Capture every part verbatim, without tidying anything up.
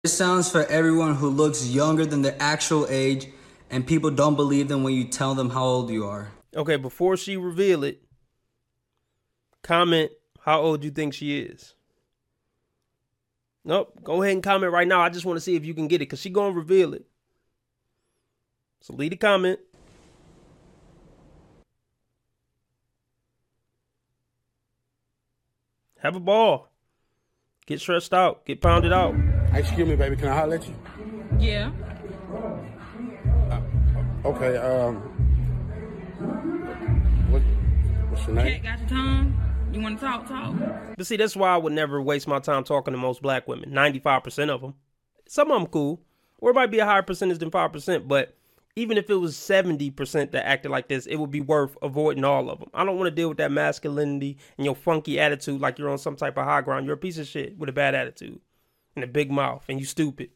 This sounds for everyone who looks younger than their actual age and people don't believe them when you tell them how old you are. Okay, before she reveal it, comment how old you think she is. Nope, go ahead and comment right now. I just want to see if you can get it because she going to reveal it. So leave a comment. Have a ball. Get stressed out. Get pounded out. Excuse me, baby. Can I holler at you? Yeah. Uh, okay. Um. What? What's your name? Cat got your tongue? You want to talk? Talk. But see, that's why I would never waste my time talking to most black women. ninety-five percent of them. Some of them cool. Or it might be a higher percentage than five percent. But even if it was seventy percent that acted like this, it would be worth avoiding all of them. I don't want to deal with that masculinity and your funky attitude like you're on some type of high ground. You're a piece of shit with a bad attitude and a big mouth, and you stupid.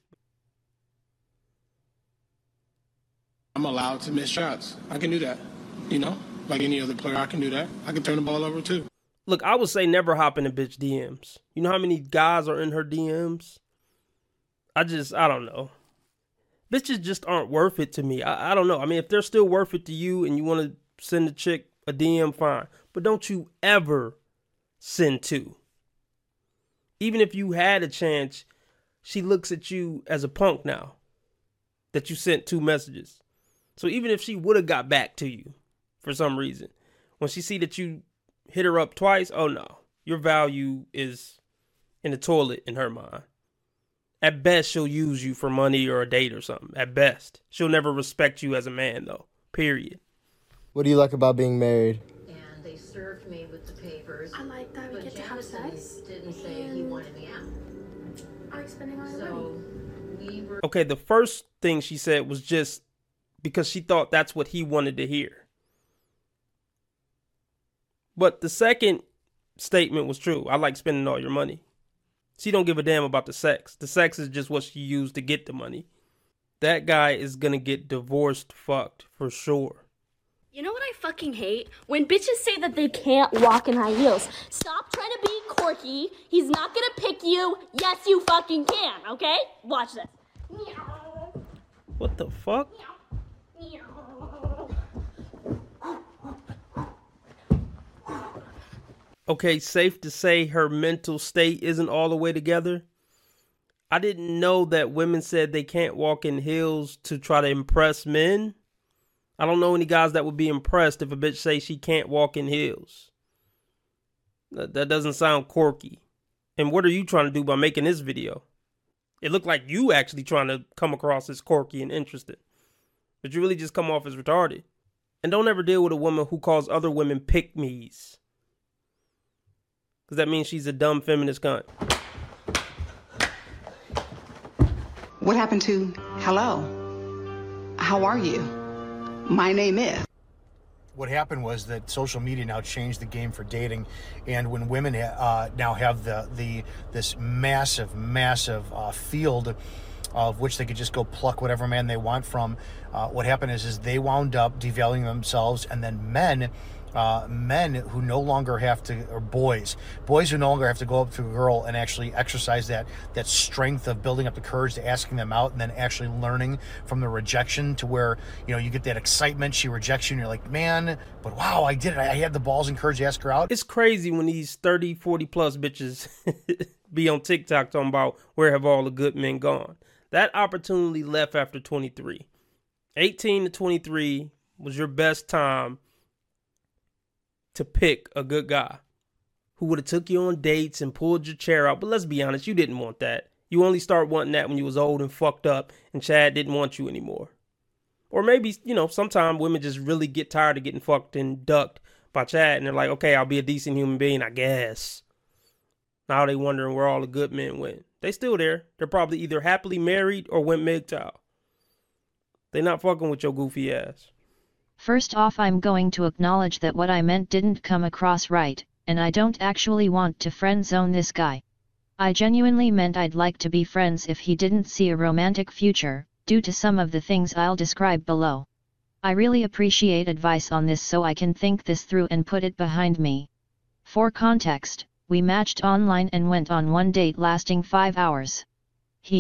I'm allowed to miss shots. I can do that. You know, like any other player, I can do that. I can turn the ball over too. Look, I would say never hop in a bitch D Ms. You know how many guys are in her D Ms? I just, I don't know. Bitches just aren't worth it to me. I, I don't know. I mean, if they're still worth it to you and you want to send a chick a D M, fine. But don't you ever send two. Even if you had a chance, she looks at you as a punk now that you sent two messages. So even if she would have got back to you for some reason, when she see that you hit her up twice, oh no, your value is in the toilet in her mind. At best, she'll use you for money or a date or something. At best. She'll never respect you as a man, though. Period. What do you like about being married? And they served me with the papers. I like that we but get to have Jamison sex. didn't say he wanted me out. Are you spending all your So money? we were. Okay, the first thing she said was just because she thought that's what he wanted to hear. But the second statement was true. I like spending all your money. She don't give a damn about the sex. The sex is just what she used to get the money. That guy is gonna get divorced fucked for sure. You know what I fucking hate? When bitches say that they can't walk in high heels. Stop trying to be quirky. He's not gonna pick you. Yes, you fucking can, okay? Watch this. What the fuck? Okay, safe to say her mental state isn't all the way together. I didn't know that women said they can't walk in heels to try to impress men. I don't know any guys that would be impressed if a bitch say she can't walk in heels. That, that doesn't sound quirky. And what are you trying to do by making this video? It looked like you actually trying to come across as quirky and interested. But you really just come off as retarded. And don't ever deal with a woman who calls other women pick-me's. Because that means she's a dumb feminist cunt. What happened to hello? How are you? My name is. What happened was that social media now changed the game for dating, and when women uh, now have the the this massive, massive uh, field of which they could just go pluck whatever man they want from, uh, what happened is is they wound up devaluing themselves, and then men. Uh, men who no longer have to, or boys, boys who no longer have to go up to a girl and actually exercise that that strength of building up the courage to asking them out and then actually learning from the rejection to where, you know, you get that excitement, she rejects you and you're like, man, but wow, I did it. I had the balls and courage to ask her out. It's crazy when these thirty, forty plus bitches be on TikTok talking about where have all the good men gone. That opportunity left after twenty-three. eighteen to twenty-three was your best time to pick a good guy who would have took you on dates and pulled your chair out. But let's be honest, you didn't want that. You only start wanting that when you was old and fucked up and Chad didn't want you anymore. Or maybe, you know, sometimes women just really get tired of getting fucked and ducked by Chad and they're like, okay, I'll be a decent human being, I guess. Now they wondering where all the good men went. They still there. They're probably either happily married or went M G T O W. They not fucking with your goofy ass. First off, I'm going to acknowledge that what I meant didn't come across right, and I don't actually want to friend zone this guy. I genuinely meant I'd like to be friends if he didn't see a romantic future, due to some of the things I'll describe below. I really appreciate advice on this so I can think this through and put it behind me. For context, we matched online and went on one date lasting five hours. He,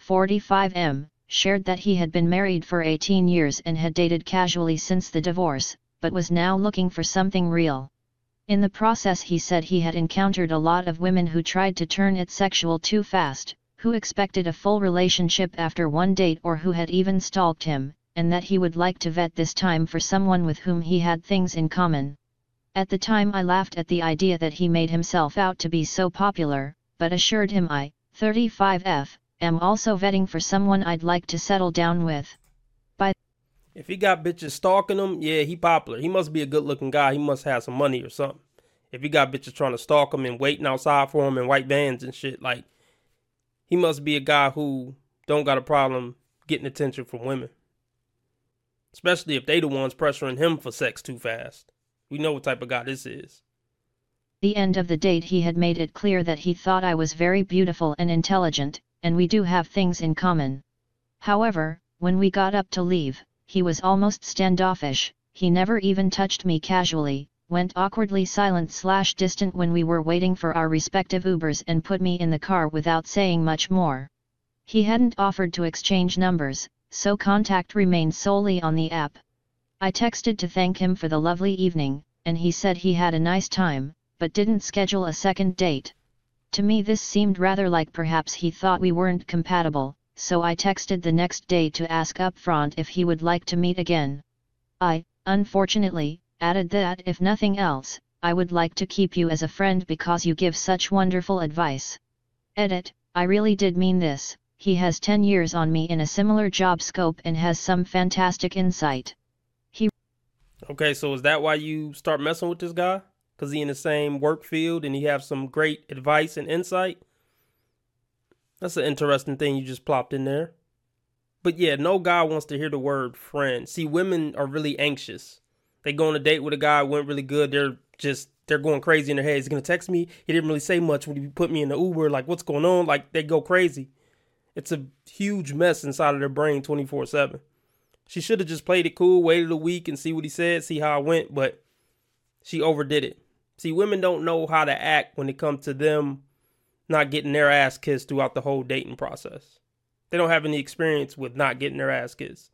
forty-five M, shared that he had been married for eighteen years and had dated casually since the divorce, but was now looking for something real. In the process he said he had encountered a lot of women who tried to turn it sexual too fast, who expected a full relationship after one date or who had even stalked him, and that he would like to vet this time for someone with whom he had things in common. At the time I laughed at the idea that he made himself out to be so popular, but assured him I, thirty-five F, am also vetting for someone I'd like to settle down with. By If he got bitches stalking him, yeah, he popular. He must be a good looking guy. He must have some money or something. If he got bitches trying to stalk him and waiting outside for him in white vans and shit, like, he must be a guy who don't got a problem getting attention from women. Especially if they the ones pressuring him for sex too fast. We know what type of guy this is. The end of the date he had made it clear that he thought I was very beautiful and intelligent, and we do have things in common. However, when we got up to leave, he was almost standoffish. He never even touched me casually, went awkwardly silent slash distant when we were waiting for our respective Ubers and put me in the car without saying much more. He hadn't offered to exchange numbers, so contact remained solely on the app. I texted to thank him for the lovely evening, and he said he had a nice time, but didn't schedule a second date. To me this seemed rather like perhaps he thought we weren't compatible, so I texted the next day to ask upfront if he would like to meet again. I, unfortunately, added that if nothing else, I would like to keep you as a friend because you give such wonderful advice. Edit, I really did mean this. He has ten years on me in a similar job scope and has some fantastic insight. He Okay, so is that why you start messing with this guy? Because he in the same work field and he have some great advice and insight? That's an interesting thing you just plopped in there. But yeah, no guy wants to hear the word friend. See, women are really anxious. They go on a date with a guy, went really good. They're just, they're going crazy in their head. He's going to text me. He didn't really say much when he put me in the Uber. Like, what's going on? Like, they go crazy. It's a huge mess inside of their brain twenty-four seven. She should have just played it cool, waited a week and see what he said, see how it went. But she overdid it. See, women don't know how to act when it comes to them not getting their ass kissed throughout the whole dating process. They don't have any experience with not getting their ass kissed.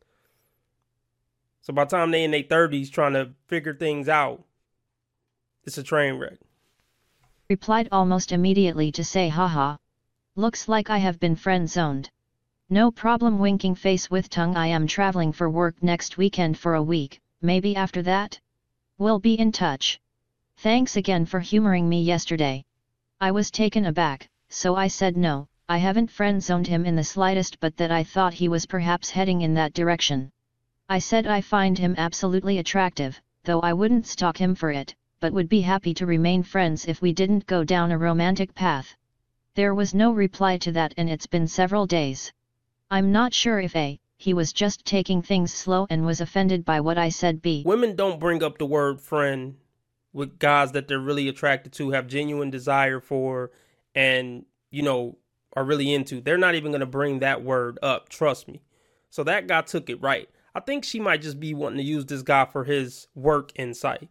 So by the time they in their thirties trying to figure things out, it's a train wreck. Replied almost immediately to say haha. Looks like I have been friend-zoned. No problem, winking face with tongue. I am traveling for work next weekend for a week, maybe after that? We'll be in touch. Thanks again for humoring me yesterday. I was taken aback, so I said no, I haven't friend-zoned him in the slightest, but that I thought he was perhaps heading in that direction. I said I find him absolutely attractive, though I wouldn't stalk him for it, but would be happy to remain friends if we didn't go down a romantic path. There was no reply to that and it's been several days. I'm not sure if A, he was just taking things slow and was offended by what I said, B. Women don't bring up the word friend with guys that they're really attracted to, have genuine desire for, and, you know, are really into. They're not even going to bring that word up, trust me. So that guy took it right. I think she might just be wanting to use this guy for his work insight.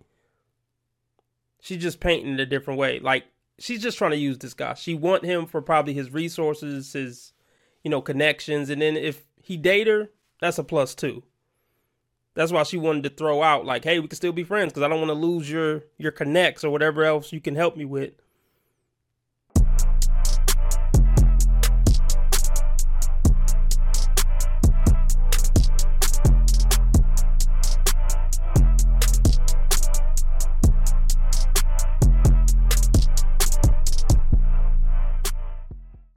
She's just painting it a different way. Like, she's just trying to use this guy. She want him for probably his resources, his, you know, connections. And then if he date her, that's a plus too. That's why she wanted to throw out like, hey, we can still be friends because I don't want to lose your, your connects or whatever else you can help me with.